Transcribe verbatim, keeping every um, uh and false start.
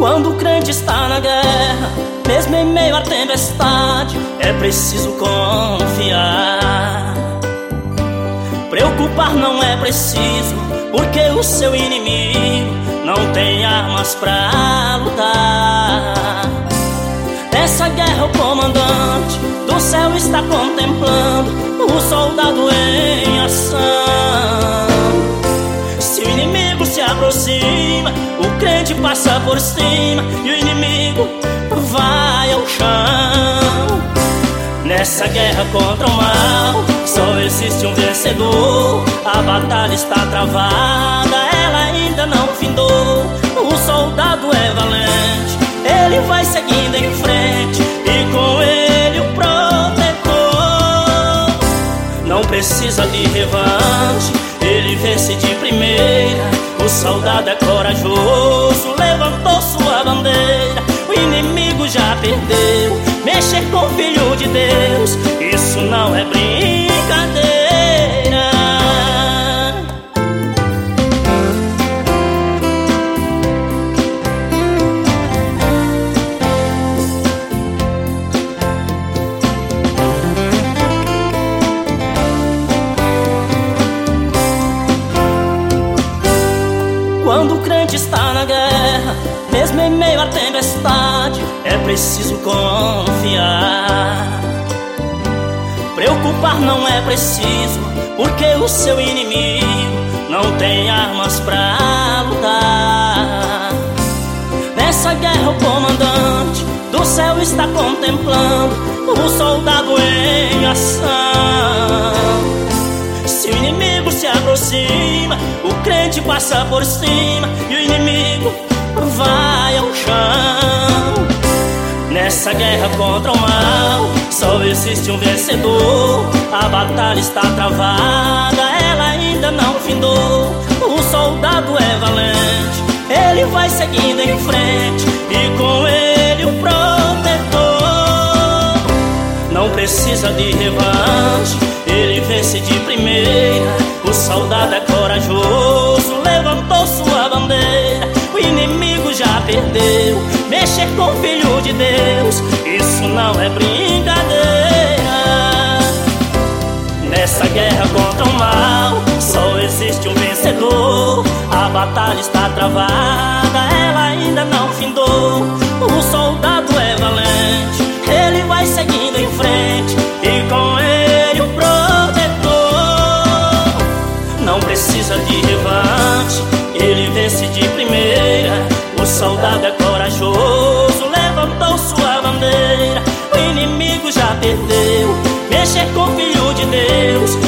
Quando o crente está na guerra, mesmo em meio à tempestade, é preciso confiar. Preocupar não é preciso, porque o seu inimigo não tem armas pra lutar. Nessa guerra o comandante do céu está contemplando o soldado em ação. Se o inimigo se aproxima, o crente passa por cima e o inimigo vai ao chão. Nessa guerra contra o mal, só existe um vencedor. A batalha está travada, ela ainda não findou. O soldado é valente, ele vai seguindo em frente, e com ele o protetor. Não precisa de revanche, ele vence de primeira. O soldado é corajoso, levantou sua bandeira. O inimigo já perdeu, mexer com o Filho de Deus, isso não é brincadeira. Quando o crente está na guerra, mesmo em meio à tempestade, é preciso confiar. Preocupar não é preciso, porque o seu inimigo não tem armas pra lutar. Nessa guerra o comandante do céu está contemplando o soldado em ação. Se o inimigo se aproxima, o crente passa por cima e o inimigo vai ao chão. Nessa guerra contra o mal, só existe um vencedor. A batalha está travada, ela ainda não findou. O soldado é valente, ele vai seguindo em frente, e com ele o protetor. Não precisa de revanche, ele vence de primeira. O soldado é corajoso, levantou sua bandeira. O inimigo já perdeu, mexer com o Filho de Deus, isso não é brincadeira. Nessa guerra contra o mal, só existe um vencedor. A batalha está travada, ela ainda não findou. O soldado é valente, ele vai seguindo em frente, e com ele o protetor. Não precisa de revanche, ele vence de primeira. O soldado é corajoso, levantou sua bandeira. O inimigo já perdeu, mexer com o Filho de Deus,